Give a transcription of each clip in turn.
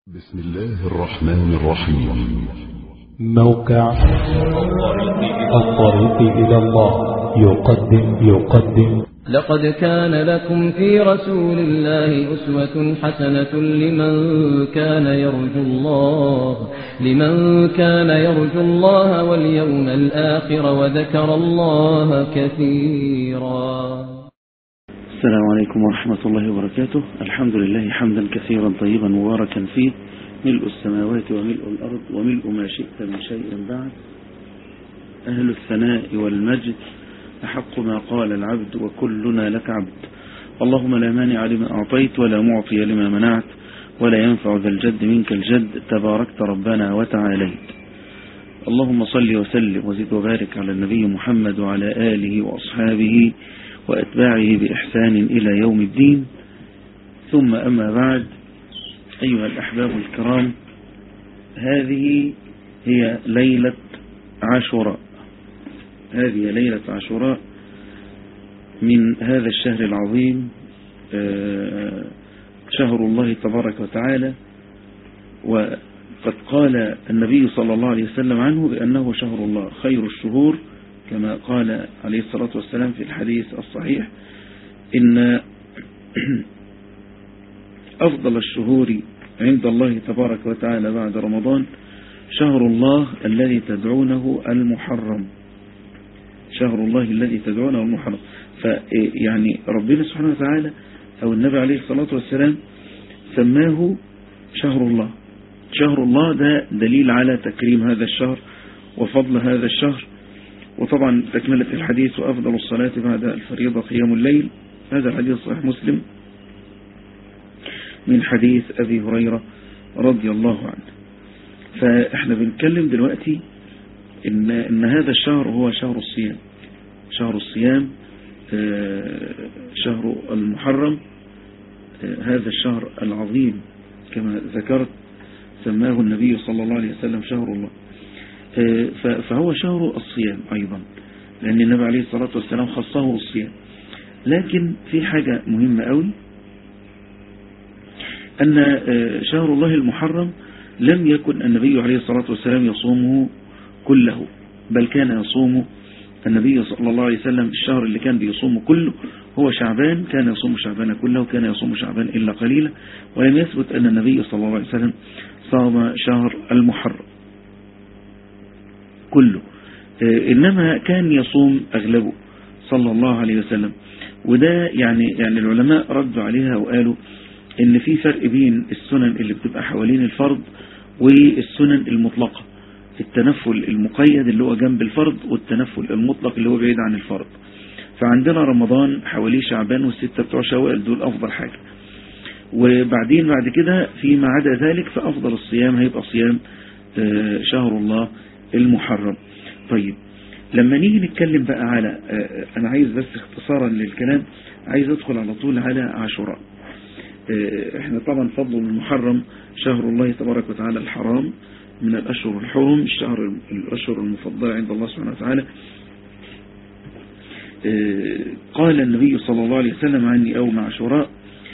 بسم الله الرحمن الرحيم. موقع الطريق إلى الله يقدم لقد كان لكم في رسول الله أسوة حسنة لمن كان يرجو الله واليوم الآخر وذكر الله كثيرا. السلام عليكم ورحمة الله وبركاته. الحمد لله حمدا كثيرا طيبا مباركا فيه، ملء السماوات وملء الأرض وملء ما شئت من شيء بعد. أهل الثناء والمجد أحق ما قال العبد وكلنا لك عبد. اللهم لا مانع لما أعطيت ولا معطي لما منعت ولا ينفع ذا الجد منك الجد، تباركت ربنا وتعاليت. اللهم صل وسلم وزد وبارك على النبي محمد وعلى آله وأصحابه وأتباعه بإحسان إلى يوم الدين. ثم أما بعد، أيها الأحباب الكرام، هذه هي ليلة عاشوراء. هذه ليلة عاشوراء من هذا الشهر العظيم، شهر الله تبارك وتعالى. وقد قال النبي صلى الله عليه وسلم عنه بأنه شهر الله خير الشهور، كما قال عليه الصلاة والسلام في الحديث الصحيح: إن أفضل الشهور عند الله تبارك وتعالى بعد رمضان شهر الله الذي تدعونه المحرم. شهر الله الذي تدعونه المحرم. فيعني ربنا سبحانه وتعالى أو النبي عليه الصلاة والسلام سماه شهر الله. شهر الله ده دليل على تكريم هذا الشهر وفضل هذا الشهر. وطبعا تكملة الحديث: وأفضل الصلاة بعد الفريضة قيام الليل. هذا الحديث صحيح مسلم من حديث أبي هريرة رضي الله عنه. فإحنا بنتكلم دلوقتي إن هذا الشهر هو شهر الصيام. شهر الصيام، شهر المحرم، هذا الشهر العظيم كما ذكرت سماه النبي صلى الله عليه وسلم شهر الله. فهو شهر الصيام أيضا، لأن النبي عليه الصلاة والسلام خصه الصيام. لكن في حاجة مهمة قوي، أن شهر الله المحرم لم يكن النبي عليه الصلاة والسلام يصومه كله، بل كان يصوم النبي صلى الله عليه وسلم الشهر اللي كان بيصومه كله هو شعبان. كان يصوم شعبان كله، وكان يصوم شعبان إلا قليلا. ولم يثبت أن النبي صلى الله عليه وسلم صام شهر المحرم كله، إنما كان يصوم أغلبه صلى الله عليه وسلم. وده يعني العلماء ردوا عليها وقالوا إن في فرق بين السنن اللي بتبقى حوالين الفرض والسنن المطلقة. التنفل المقيد اللي هو جنب الفرض، والتنفل المطلق اللي هو بعيد عن الفرض. فعندنا رمضان حواليه شعبان والستة بتوع شوال، دول أفضل حاجة. وبعدين بعد كده فيما عدا ذلك فأفضل الصيام هيبقى صيام شهر الله المحرم. طيب، لما نيجي نتكلم بقى على أنا عايز بس اختصارا للكلام، عايز أدخل على طول على عاشوراء. احنا طبعا فضل المحرم شهر الله تبارك وتعالى الحرام من الأشهر الحرم، الأشهر المفضلة عند الله سبحانه وتعالى. قال النبي صلى الله عليه وسلم عن يوم عاشوراء،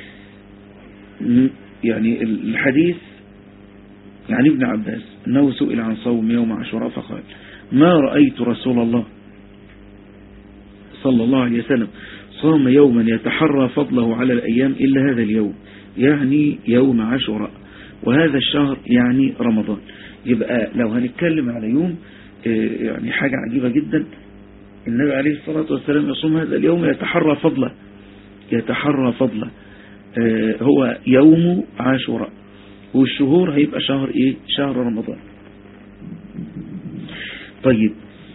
يعني الحديث عن ابن عباس أنه سئل عن صوم يوم عاشوراء فقال: ما رأيت رسول الله صلى الله عليه وسلم صام يوما يتحرى فضله على الأيام إلا هذا اليوم، يعني يوم عاشوراء، وهذا الشهر يعني رمضان. يبقى لو هنتكلم على يوم، يعني حاجة عجيبة جدا، النبي عليه الصلاة والسلام يصوم هذا اليوم يتحرى فضله، هو يوم عاشوراء. والشهور هيبقى شهر ايه؟ شهر رمضان. طيب،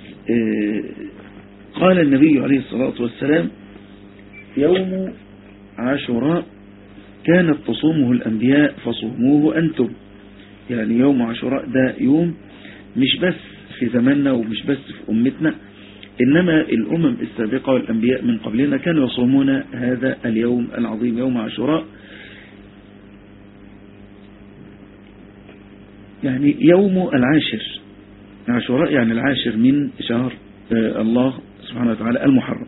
قال النبي عليه الصلاة والسلام: يوم عاشوراء كانت تصومه الأنبياء فصوموه أنتم. يعني يوم عاشوراء ده يوم مش بس في زماننا ومش بس في أمتنا، إنما الأمم السابقة والأنبياء من قبلنا كانوا يصومون هذا اليوم العظيم يوم عاشوراء. يعني يوم العاشر، عاشوراء يعني العاشر من شهر الله سبحانه وتعالى المحرم.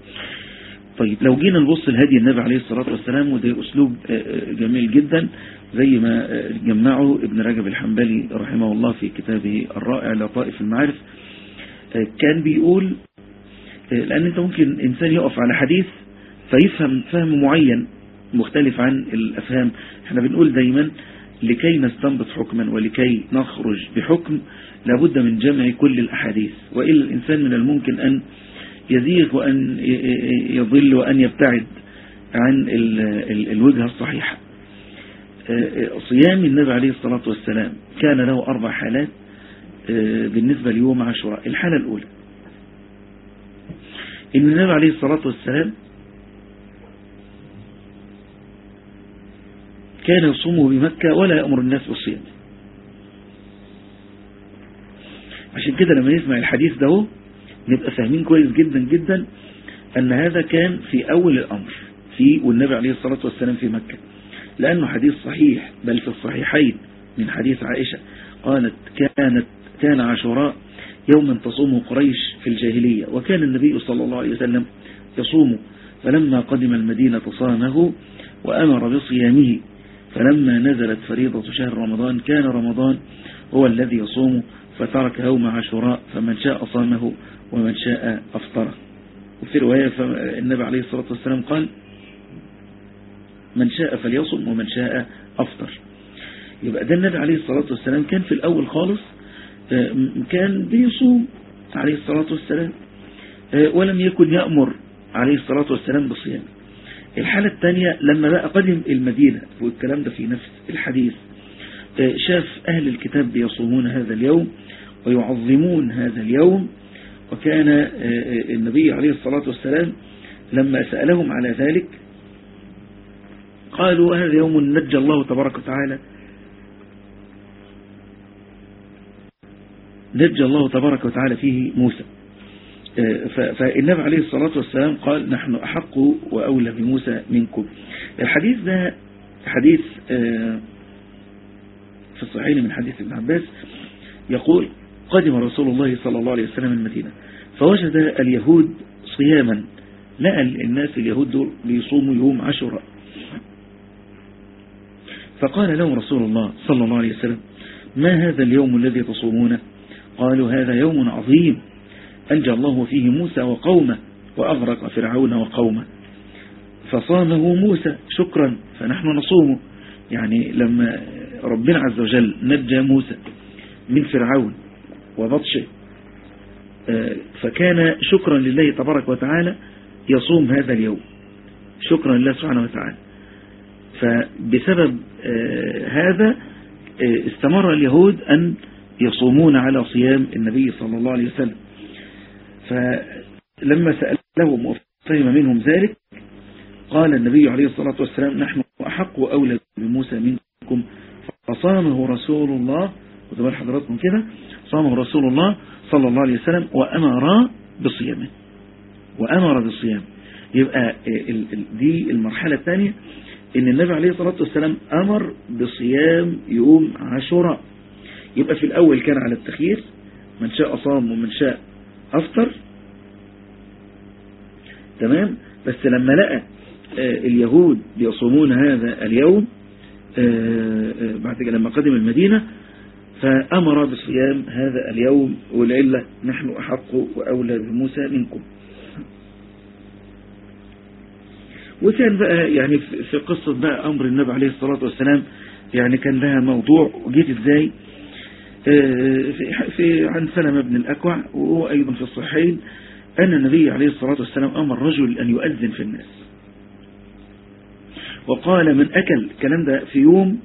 طيب، لو جينا نبص لهدي النبي عليه الصلاة والسلام، وده أسلوب جميل جدا، زي ما جمعه ابن رجب الحنبلي رحمه الله في كتابه الرائع لطائف المعارف. كان بيقول لأن أنت ممكن إنسان يقف على حديث فيفهم فهم معين مختلف عن الأفهام. احنا بنقول دايما لكي نستنبط حكما ولكي نخرج بحكم لابد من جمع كل الأحاديث، وإلا الإنسان من الممكن أن يزيغ وأن يضل وأن يبتعد عن الوجهة الصحيحة. صيام النبي عليه الصلاة والسلام كان له 4 حالات بالنسبة ليوم عاشوراء. الحالة الأولى إن النبي عليه الصلاة والسلام كان يصوم بمكة ولا يأمر الناس بالصيام. عشان كده لما نسمع الحديث ده نبقى فاهمين كويس جدا جدا أن هذا كان في أول الأمر والنبي عليه الصلاة والسلام في مكة، لأنه حديث صحيح بل في الصحيحين من حديث عائشة قالت كان عاشوراء يوما تصوم قريش في الجاهلية، وكان النبي صلى الله عليه وسلم يصوم، فلما قدم المدينة صامه وأمر بصيامه، فلما نزلت فريضة شهر رمضان كان رمضان هو الذي يصوم، فترك يوم عاشوراء فمن شاء صامه ومن شاء أفطره. وفي رواية النبي عليه الصلاة والسلام قال من شاء فليصم ومن شاء أفطر. يبقى ده النبي عليه الصلاة والسلام كان في الأول خالص كان بيصوم عليه الصلاة والسلام، ولم يكن يأمر عليه الصلاة والسلام بالصيام. الحالة الثانية لما بقى قدم المدينة، والكلام ده في نفس الحديث، شاف أهل الكتاب بيصومون هذا اليوم ويعظمون هذا اليوم، وكان النبي عليه الصلاة والسلام لما سألهم على ذلك قالوا هذا يوم نجى الله تبارك وتعالى فيه موسى. فالنبي عليه الصلاة والسلام قال نحن أحق وأولى بموسى منكم. الحديث ده حديث في الصحيحين من حديث ابن عباس يقول قدم رسول الله صلى الله عليه وسلم المدينة فوجد اليهود صياما، لقى الناس اليهود دول بيصوموا يوم عاشوراء، فقال لهم رسول الله صلى الله عليه وسلم ما هذا اليوم الذي تصومونه؟ قالوا هذا يوم عظيم أنجى الله فيه موسى وقومه وأغرق فرعون وقومه، فصامه موسى شكرا فنحن نصومه. يعني لما ربنا عز وجل نجى موسى من فرعون وبطشه فكان شكرا لله تبارك وتعالى يصوم هذا اليوم شكرا لله سبحانه وتعالى. فبسبب هذا استمر اليهود أن يصومون على صيام النبي صلى الله عليه وسلم. فلما سألهم وفهم منهم ذلك قال النبي عليه الصلاة والسلام نحن أحق وأولى بموسى منكم، فصامه رسول الله، وتبال حضراتكم كده، صامه رسول الله صلى الله عليه وسلم وأمر بصيامه يبقى دي المرحلة الثانية، ان النبي عليه الصلاة والسلام أمر بصيام يوم عاشوراء. يبقى في الأول كان على التخيير، من شاء صام ومن شاء أفطر، تمام. بس لما لقى اليهود بيصومون هذا اليوم بعد كده لما قدم المدينة فأمر بصيام هذا اليوم، والعلة نحن أحق وأولى بموسى منكم. وكان بقى يعني في قصة بقى أمر النبي عليه الصلاة والسلام يعني كان لها موضوع وجيت ازاي في عن سلمة بن الأكوع، وهو أيضا في الصحيحين أن النبي عليه الصلاة والسلام أمر رجل أن يؤذن في الناس، وقال من أكل، الكلام ده في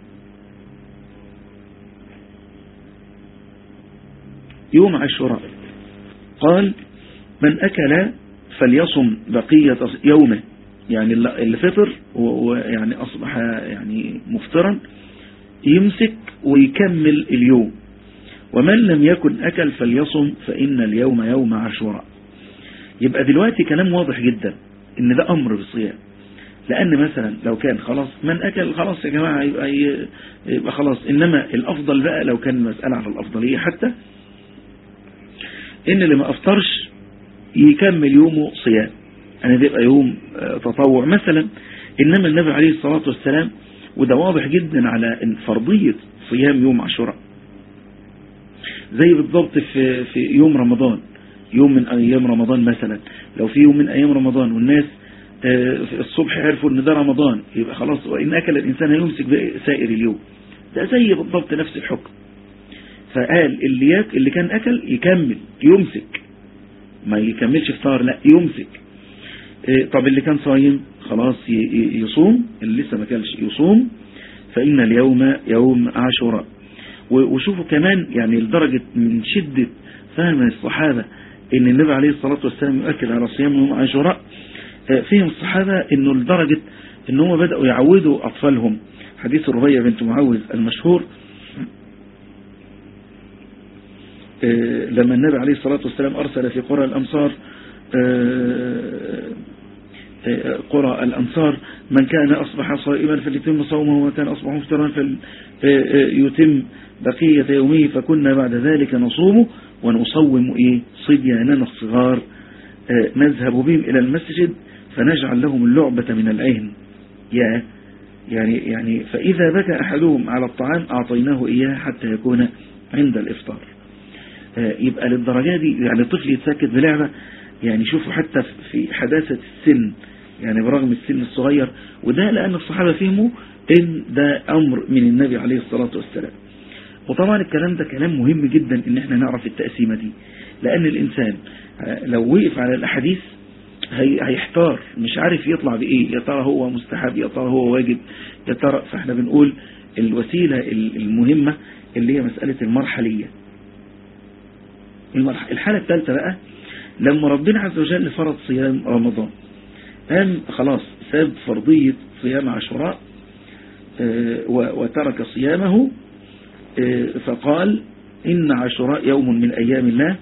يوم عاشوراء، قال من أكل فليصم بقية يومه، يعني اللي فطر ويعني أصبح يعني مفطرا يمسك ويكمل اليوم، ومن لم يكن أكل فليصم فإن اليوم يوم عاشوراء. يبقى دلوقتي كلام واضح جدا إن ده أمر بالصيام، لأن مثلا لو كان خلاص من أكل خلاص يا جماعة يبقى خلاص، إنما الأفضل بقى لو كان المسألة على الأفضلية حتى إن اللي ما أفطرش يكمل يومه صيام، أنا بيبقى يوم تطوع مثلا. إنما النبي عليه الصلاة والسلام وده واضح جدا على فرضية صيام يوم عاشوراء. زي بالضبط في يوم رمضان، يوم من أيام رمضان مثلا، لو في يوم من أيام رمضان والناس الصبح عرفوا ان ده رمضان، يبقى خلاص وإن أكل الإنسان هيمسك سائر اليوم. ده زي بالضبط نفس الحكم. فقال اللي كان أكل يكمل يمسك، ما يكملش افطار، لا يمسك. طب اللي كان صايم خلاص يصوم، اللي لسه ما كلش يصوم، فإن اليوم يوم عاشوراء. وشوفوا كمان يعني لدرجة من شدة فهم الصحابة ان النبي عليه الصلاة والسلام يؤكد على صيام يوم عاشوراء، فهم الصحابة انه لدرجة ان هم بدأوا يعودوا أطفالهم. حديث ربيع بنت معوذ المشهور، لما النبي عليه الصلاة والسلام أرسل في قرى الأنصار من كان أصبح صائما فليتم صومه ومن كان أصبح مفطرا فليتم بقية يومه، فكنا بعد ذلك نصومه ونصوم صبياننا الصغار نذهب بهم إلى المسجد فنجعل لهم اللعبة من العهن، يعني فإذا بكى أحدهم على الطعام أعطيناه إياه حتى يكون عند الإفطار. يبقى للدرجة دي يعني طفل يتسكت بلعبة. يعني شوفوا حتى في حداثة السن، يعني برغم السن الصغير، وده لأن الصحابة فهموا إن ده أمر من النبي عليه الصلاة والسلام. وطبعا الكلام ده كلام مهم جدا إن احنا نعرف التقسيمة دي، لأن الإنسان لو وقف على الأحاديث هيحتار، مش عارف يطلع بإيه، يا ترى هو مستحب، يا ترى هو واجب، يا ترى. فاحنا بنقول الوسيلة المهمة اللي هي مسألة المرحلية. الحالة الثالثة بقى لما ربنا عز وجل فرض صيام رمضان، قام خلاص ساب فرضية صيام عاشوراء وترك صيامه، فقال إن عاشوراء يوم من أيام الله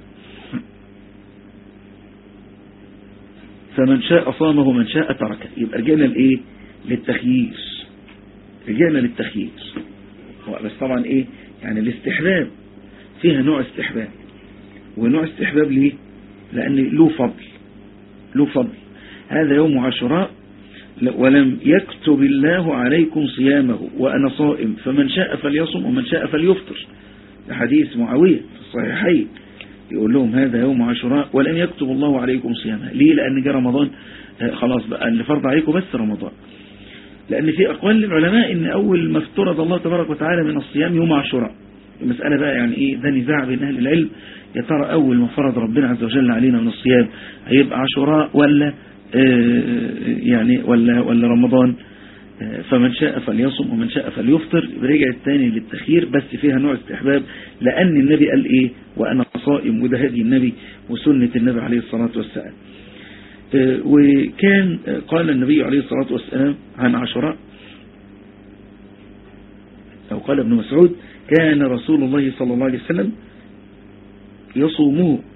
فمن شاء صامه ومن شاء تركه. يبقى رجعنا لإيه؟ للتخيير. رجعنا للتخيير. بس طبعا إيه؟ يعني الاستحباب فيها نوع استحباب، ونوع استحباب ليه؟ لأن له فضل. هذا يوم عاشوراء ولم يكتب الله عليكم صيامه وأنا صائم فمن شاء فليصم ومن شاء فليفطر. ده حديث معاوية في الصحيحين، يقول لهم هذا يوم عاشوراء ولم يكتب الله عليكم صيامه. ليه؟ لأن جاء رمضان، خلاص بقى اللي فرض عليكم بس رمضان. لأن في أقوال للعلماء إن أول ما افترض الله تبارك وتعالى من الصيام يوم عاشوراء. المسألة بقى يعني إيه؟ ده نزاع بين أهل العلم، يا ترى أول ما فرض ربنا عز وجل علينا من الصيام هيبقى عاشوراء ولا ولا رمضان. فمن شاء فليصم ومن شاء فليفطر. رجع الثاني للتخيير، بس فيها نوع استحباب، لأن النبي قال إيه؟ وأنا صائم، وده هدي النبي وسنة النبي عليه الصلاة والسلام. وكان قال النبي عليه الصلاة والسلام عن عاشوراء، أو قال ابن مسعود كان رسول الله صلى الله عليه وسلم يصومه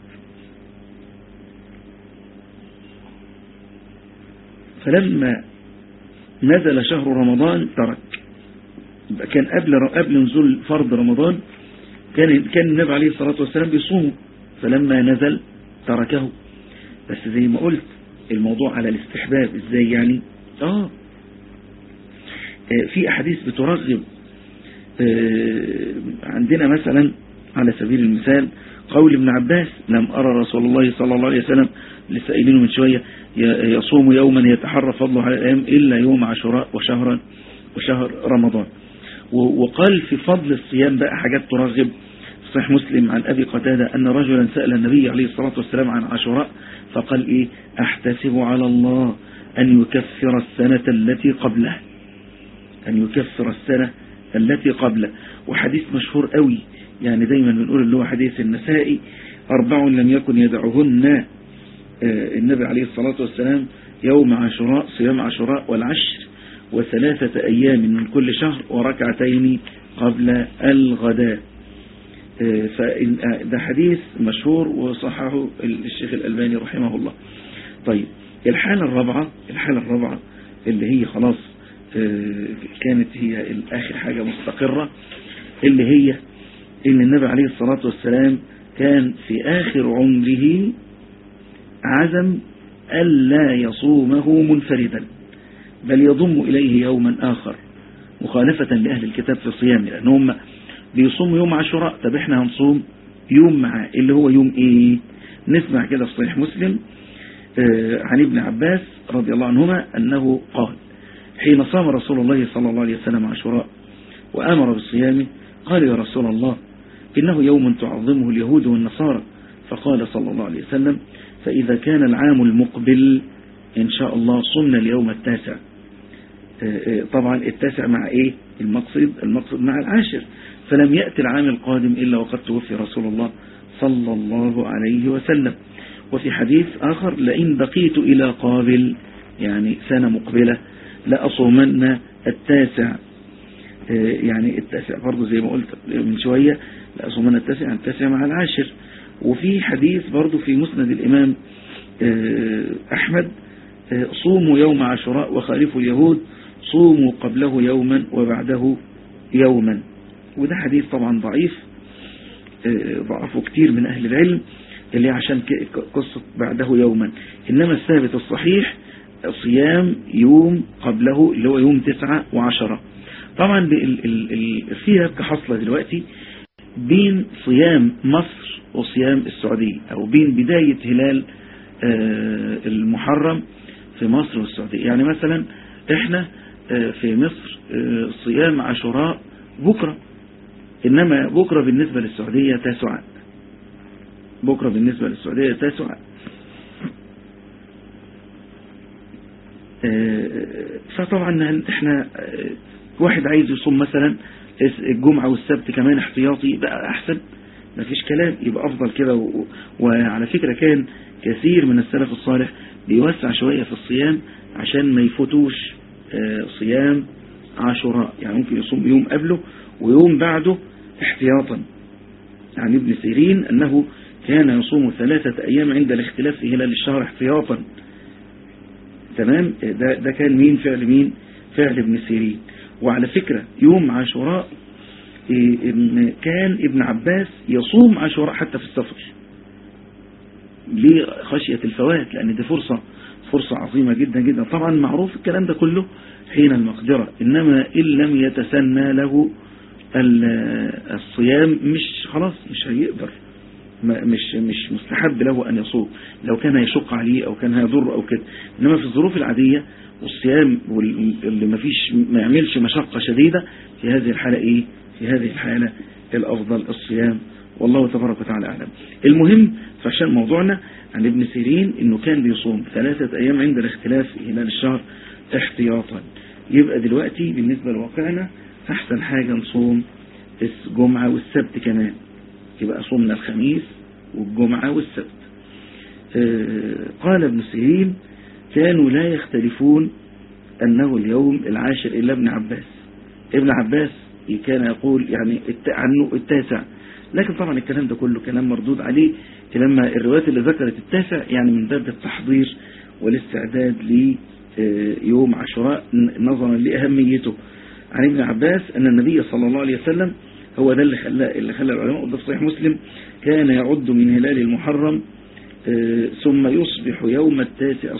فلما نزل شهر رمضان ترك. كان قبل نزول فرض رمضان كان النبي عليه الصلاة والسلام بيصومه، فلما نزل تركه. بس زي ما قلت الموضوع على الاستحباب. ازاي يعني؟ في أحاديث بترغب. عندنا مثلا على سبيل المثال قول ابن عباس لم أرى رسول الله صلى الله عليه وسلم، لسه قايلينه من شوية، يصوم يوما يتحرى فضله على الأيام إلا يوم عاشوراء وشهر رمضان. وقال في فضل الصيام بقى حاجات ترغب. صحيح مسلم عن أبي قتادة أن رجلا سأل النبي عليه الصلاة والسلام عن عاشوراء فقال إيه؟ أحتسب على الله أن يكفر السنة التي قبله، أن يكفر السنة التي قبله. وحديث مشهور قوي، يعني دايما بنقول اللي هو حديث النسائي 4 لم يكن يدعهن النبي عليه الصلاة والسلام يوم عاشوراء، صيام عاشوراء والعشر، و3 أيام من كل شهر، وركعتين قبل الغداء. فده حديث مشهور وصححه الشيخ الألباني رحمه الله. طيب الحالة الرابعة اللي هي خلاص كانت هي آخر حاجة مستقرة، اللي هي إن النبي عليه الصلاة والسلام كان في آخر عمره عزم ألا يصومه منفردا، بل يضم إليه يوما آخر مخالفة لأهل الكتاب في الصيام، لأن هم بيصوموا يوم عاشوراء. طب احنا هنصوم يوم معاه اللي هو يوم ايه؟ نسمع كده في صحيح مسلم عن ابن عباس رضي الله عنهما أنه قال: حين صام رسول الله صلى الله عليه وسلم عاشوراء وأمر بالصيام قال: يا رسول الله إنه يوم تعظمه اليهود والنصارى. فقال صلى الله عليه وسلم: فإذا كان العام المقبل إن شاء الله صمنا اليوم التاسع. طبعا التاسع مع إيه؟ المقصد مع العاشر. فلم يأتي العام القادم إلا وقد توفي رسول الله صلى الله عليه وسلم. وفي حديث آخر: لئن بقيت إلى قابل، يعني سنة مقبلة، لأصومن التاسع. يعني التاسع برضو زي ما قلت من شوية، لأصومن التاسع مع العاشر. وفي حديث برضو في مسند الإمام أحمد: صوموا يوم عاشوراء وخالفوا اليهود، صوموا قبله يوما وبعده يوما. وده حديث طبعا ضعيف، ضعفه كتير من أهل العلم، اللي عشان قصة بعده يوما. إنما الثابت الصحيح صيام يوم قبله اللي هو يوم 9 و10. طبعا فيها كحصلة دلوقتي بين صيام مصر وصيام السعودية، أو بين بداية هلال المحرم في مصر والسعودية. يعني مثلا احنا في مصر صيام عاشوراء بكرة، إنما بكرة بالنسبة للسعودية تاسع. بكرة بالنسبة للسعودية تاسع. فطبعا احنا واحد عايز يصوم مثلا الجمعة والسبت كمان احتياطي بقى أحسن، مفيش كلام، يبقى أفضل كده. وعلى فكرة كان كثير من السلف الصالح بيوسع شوية في الصيام عشان ما يفوتوش صيام عاشوراء، يعني ممكن يصوم يوم قبله ويوم بعده احتياطا. عن ابن سيرين أنه كان يصوم 3 أيام عند الاختلاف في هلال الشهر احتياطا. تمام. ده كان مين؟ فعل ابن سيرين. وعلى فكرة يوم عاشوراء كان ابن عباس يصوم عاشوراء حتى في السفر لخشية الفوات، لأن دي فرصة عظيمة جدا جدا. طبعا معروف الكلام ده كله حين المقدرة، إنما إن لم يتسنى له الصيام خلاص مش هيقدر، مش مستحب له أن يصوم لو كان يشق عليه أو كان هيضر أو كده. إنما في الظروف العادية والصيام اللي ما يعملش مشقة شديدة، في هذه الحالة إيه؟ في هذه الحالة الأفضل الصيام، والله تبارك وتعالى أعلم. المهم فعشان موضوعنا عن ابن سيرين إنه كان بيصوم 3 أيام عند الاختلاف في هلال الشهر احتياطا. يبقى دلوقتي بالنسبة لواقعنا أحسن حاجة نصوم الجمعة والسبت كمان، يبقى صومنا الخميس والجمعة والسبت. قال ابن سيرين: كانوا لا يختلفون أنه اليوم العاشر إلا ابن عباس. ابن عباس كان يقول يعني عنه التاسع، لكن طبعا الكلام ده كله كلام مردود عليه، لما الروايات اللي ذكرت التاسع يعني من باب التحضير والاستعداد ليوم عاشوراء نظرا لأهميته. عن ابن عباس أن النبي صلى الله عليه وسلم هو ده اللي خلى العلماء، وده في صحيح مسلم، كان يعد من هلال المحرم ثم يصبح يوم التاسع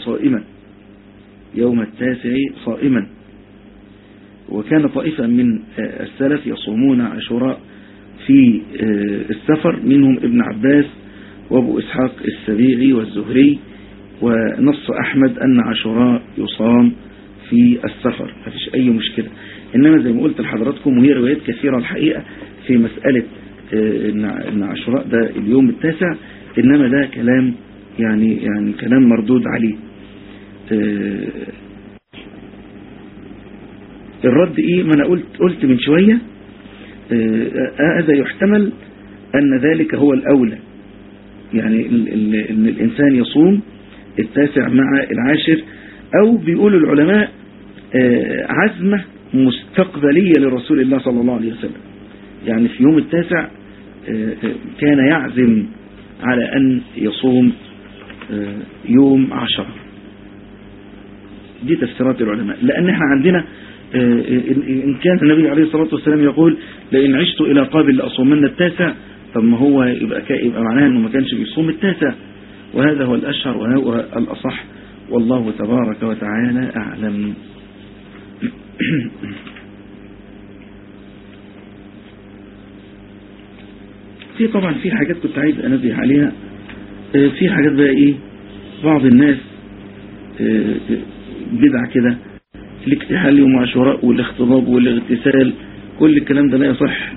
صائما. وكان طائفة من السلف يصومون عاشوراء في السفر، منهم ابن عباس وابو إسحاق السبيعي والزهري. ونص أحمد أن عاشوراء يصام في السفر، ما فيش أي مشكلة. إنما زي ما قلت لحضراتكم، وهي روايات كثيرة الحقيقة في مسألة إن عاشوراء ده اليوم التاسع، إنما ده كلام يعني كلام مردود عليه. الرد إيه؟ ما أنا قلت من شوية، هذا يحتمل أن ذلك هو الأولى، يعني إن الإنسان يصوم التاسع مع العاشر، أو بيقول العلماء عزمة مستقبلية لرسول الله صلى الله عليه وسلم، يعني في يوم التاسع كان يعزم على أن يصوم يوم 10. دي تفسيرات العلماء، لأن احنا عندنا إن كان النبي عليه الصلاة والسلام يقول: لئن عشت إلى قابل لأصومن التاسع، طب ما هو يبقى معناه أنه ما كانش بيصوم التاسع، وهذا هو الأشهر وهو الأصح، والله تبارك وتعالى أعلم. في طبعا في حاجات كنت عايز انبه عليها. في حاجات بقى ايه، بعض الناس بدع كده، الاكتحال يوم عاشوراء والاختضاب والاغتسال، كل الكلام ده لا يصح.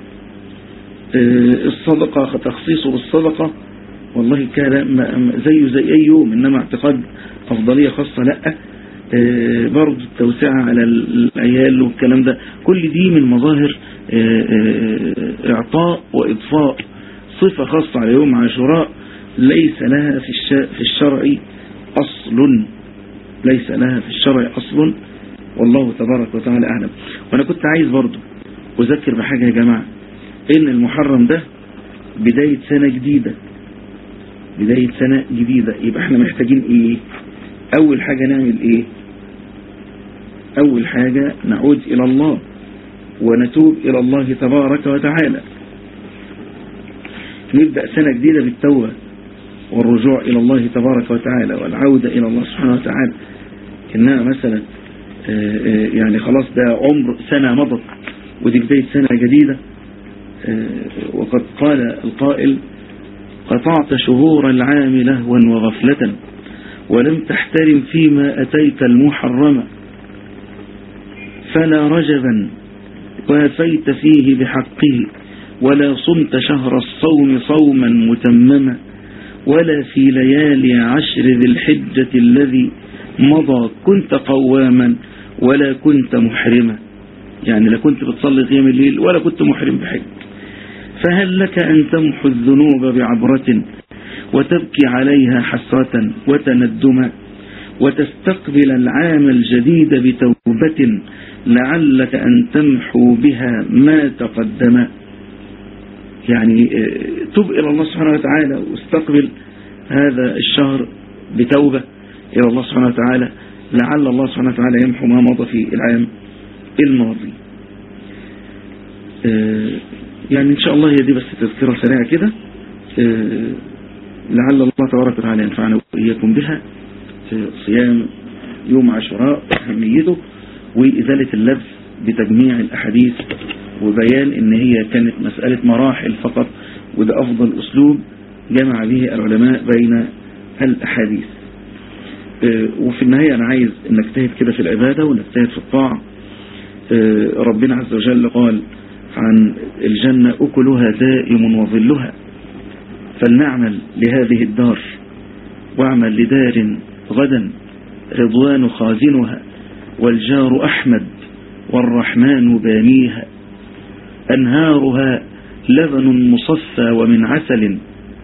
الصدقة تخصيصه بالصدقة والله كان زيه زي اي يوم، انما اعتقاد افضلية خاصة لا. برضو التوسعة على العيال والكلام ده، كل دي من مظاهر اعطاء واضفاء صفة خاصة على يوم عاشوراء ليس لها في الشرع اصل، ليس لها في الشرع اصل، والله تبارك وتعالى اعلم. وانا كنت عايز برضو اذكر بحاجة يا جماعة، ان المحرم ده بداية سنة جديدة، بداية سنة جديدة. يبقى احنا محتاجين ايه؟ اول حاجة نعمل ايه؟ اول حاجة نعود الى الله ونتوب الى الله تبارك وتعالى، نبدأ سنة جديدة بالتوبة والرجوع الى الله تبارك وتعالى والعودة الى الله سبحانه وتعالى. انها مثلا يعني خلاص ده عمر سنة مضت ودي بداية سنة جديدة. وقد قال القائل: قطعت شهور العام لهوا وغفلة ولم تحترم فيما أتيت المحرم، فلا رجبا وافيت فيه بحقه، ولا صمت شهر الصوم صوما متمما، ولا في ليالي عشر ذي الحجة الذي مضى كنت قواما ولا كنت محرما. يعني لا كنت بتصلي قيام الليل ولا كنت محرم بحج. فهل لك أن تمحو الذنوب بعبرة وتبكي عليها حسرة وتندما، وتستقبل العام الجديد بتوبة لعلك أن تمحو بها ما تقدم. يعني تب إلى الله سبحانه وتعالى واستقبل هذا الشهر بتوبة إلى الله سبحانه وتعالى، لعل الله سبحانه وتعالى يمحو ما مضى في العام الماضي. يعني إن شاء الله هي دي بس تذكرة سريعة كده، لعل الله تبارك وتعالى ينفعنا وإياكم بها. صيام يوم عاشوراء أهميته وإزالة اللبس بتجميع الأحاديث وبيان إن هي كانت مسألة مراحل فقط، وده أفضل أسلوب جمع به العلماء بين الأحاديث. وفي النهاية أنا عايز نجتهد كده في العبادة ونجتهد في الطاعة. ربنا عز وجل قال عن الجنة: أكلها دائم وظلها، فلنعمل لهذه الدار واعمل لدار غدا رضوان خازنها، والجار أحمد والرحمن بانيها، أنهارها لبن مصفى ومن عسل.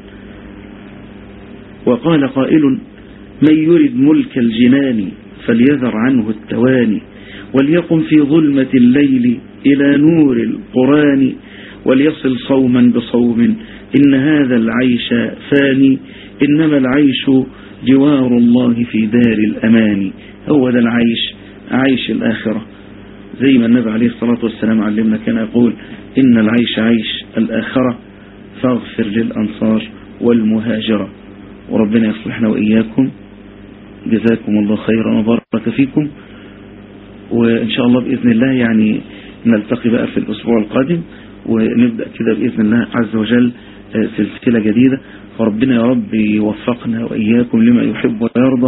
وقال قائل: من يرد ملك الجنان فليذر عنه التواني، وليقم في ظلمة الليل إلى نور القرآن، وليصل صوما بصوم إن هذا العيش فاني، إنما العيش جوار الله في دار الأمان. هو ده العيش، عيش الآخرة، زي ما النبي عليه الصلاة والسلام علمنا، كان يقول: إن العيش عيش الآخرة فاغفر للأنصار والمهاجرة. وربنا يصلحنا وإياكم، جزاكم الله خيرا وبارك فيكم. وإن شاء الله بإذن الله يعني نلتقي بقى في الأسبوع القادم، ونبدأ كده بإذن الله عز وجل سلسلة جديدة. فربنا يا رب يوفقنا وإياكم لما يحب ويرضى.